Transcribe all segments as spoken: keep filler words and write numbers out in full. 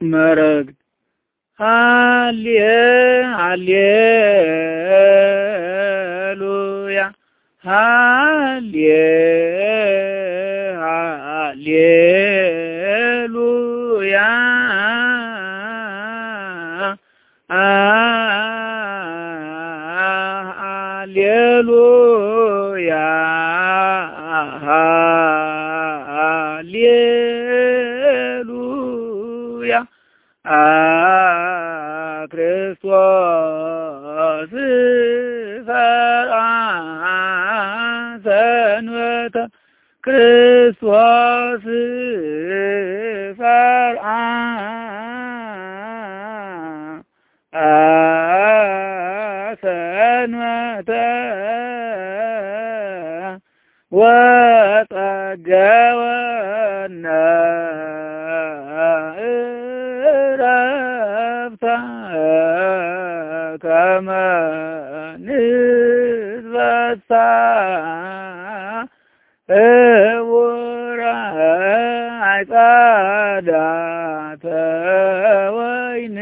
መረግ ሃሌ ሃሌሉያ ሃሌ ሃሌሉያ ሃሌሉያ ሃሌሉያ ክርስቶስ ፈርአ ሰንበተ ክርስቶስ ፈርአ ሰንበተ ወጠገወነ ዕረፍተ ከመ ንትበሳ እውረ አጸዳተ ወይን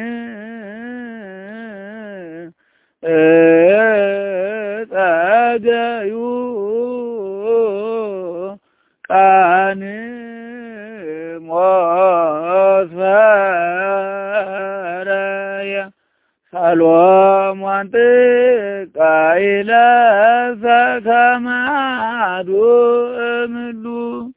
እጸገዩ ቃንሞስፈረየ ሰሎሞን ጥቀ ይለብሰ ከመ አሐዱ እምሉ